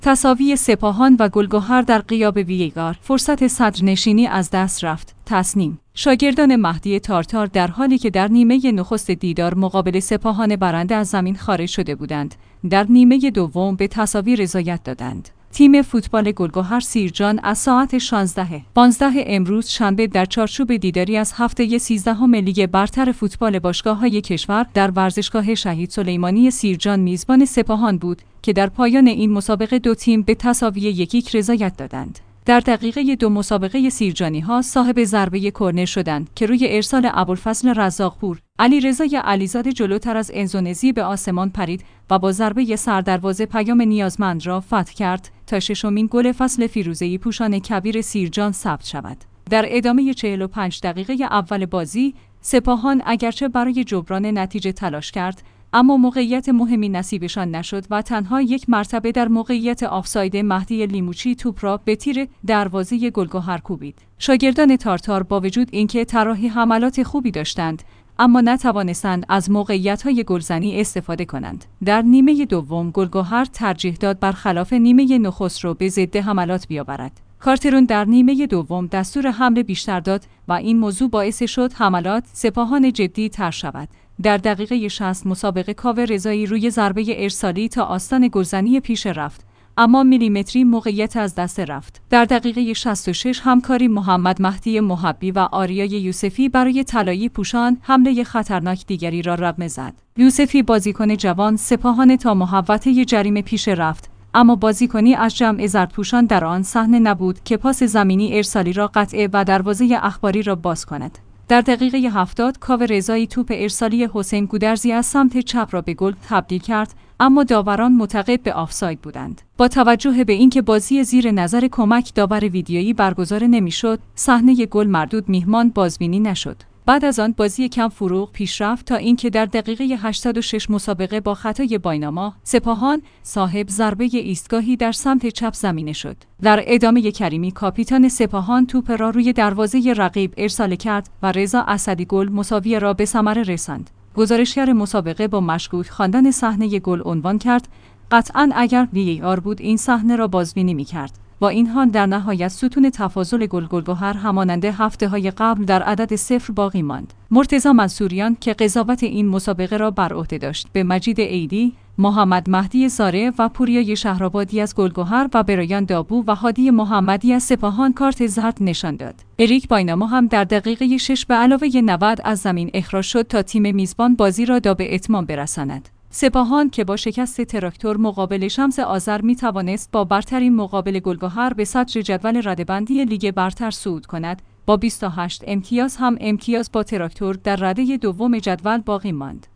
تساوی سپاهان و گلگهر در غیاب ویگار، فرصت صدرنشینی از دست رفت. تصنیم: شاگردان مهدی تارتار در حالی که در نیمه نخست دیدار مقابل سپاهان برنده از زمین خارج شده بودند، در نیمه دوم به تساوی رضایت دادند. تیم فوتبال گلگهر سیرجان از ساعت 16:15 امروز شنبه در چارچوب دیداری از هفته 13 لیگ برتر فوتبال باشگاه‌های کشور در ورزشگاه شهید سلیمانی سیرجان میزبان سپاهان بود که در پایان این مسابقه دو تیم به تساوی 1-1 رضایت دادند. در دقیقه 2 مسابقه سیرجانی‌ها صاحب ضربه کرنر شدند که روی ارسال ابوالفضل رزاقپور، علیرضا علیزاده جلوتر از انزونزی به آسمان پرید و با ضربه سردروازه پیام نیازمند را فتح کرد تا ششمین گل فصل فیروزه پوشان کبیر سیرجان ثبت شود. در ادامه 45 دقیقه اول بازی، سپاهان اگرچه برای جبران نتیجه تلاش کرد، اما موقعیت مهمی نصیبشان نشد و تنها یک مرتبه در موقعیت آفساید مهدی لیموچی توپ را به تیر دروازه گلگهر کوبید. شاگردان تارتار با وجود اینکه طراحی حملات خوبی داشتند، اما نتوانستند از موقعیت‌های گلزنی استفاده کنند. در نیمه دوم گلگهر ترجیح داد برخلاف نیمه نخست را به ضد حملات بیاورد. کارترون در نیمه دوم دستور حمله بیشتر داد و این موضوع باعث شد حملات سپاهان جدی تر شود. در دقیقه 60 مسابقه کاوه رضایی روی ضربه ارسالی تا آستان گلزنی پیش رفت، اما میلیمتری موقعیت از دست رفت. در دقیقه 66 همکاری محمد مهدی محبی و آریای یوسفی برای طلایی پوشان حمله خطرناک دیگری را رقم زد. یوسفی بازیکن جوان سپاهان تا محوطه جریمه پیش رفت، اما بازیکنی از جمع زردپوشان در آن صحنه نبود که پاس زمینی ارسالی را قطع و دروازه اخباری را باز کند. در دقیقه 70 کاوه رضایی توپ ارسالی حسین گودرزی از سمت چپ را به گل تبدیل کرد، اما داوران معتقد به آفساید بودند. با توجه به اینکه بازی زیر نظر کمک داور ویدیویی برگزار نمی‌شد، صحنه گل مردود میهمان بازبینی نشد. بعد از آن بازی کم فروغ پیش رفت تا اینکه در دقیقه 86 مسابقه با خطای بایناما سپاهان صاحب ضربه ایستگاهی در سمت چپ زمینه شد. در ادامه کریمی کاپیتان سپاهان توپ را روی دروازه رقیب ارسال کرد و رضا اسدی گل مساوی را به ثمر رساند. گزارشگر مسابقه با مشکوک خواندن صحنه گل عنوان کرد: قطعاً اگر VAR بود این صحنه را بازبینی می‌کرد. با این حال در نهایت ستون تفاضل گلگهر همانند هفته‌های قبل در عدد 0 باقی ماند. مرتضی منصوریان که قضاوت این مسابقه را بر عهده داشت، به مجید عیدی، محمد مهدی زاره و پوریای شهرآبادی از گلگهر و برایان دابو و هادی محمدی از سپاهان کارت زرد نشان داد. اریک بایناما هم در دقیقه 6 به علاوه 90 از زمین اخراج شد تا تیم میزبان بازی را به اتمام برساند. سپاهان که با شکست تراکتور مقابل شمس آذر می توانست با برتری مقابل گلگهر به صدر جدول رده‌بندی لیگ برتر صعود کند، با 28 امتیاز هم امتیاز با تراکتور در رده دوم جدول باقی ماند.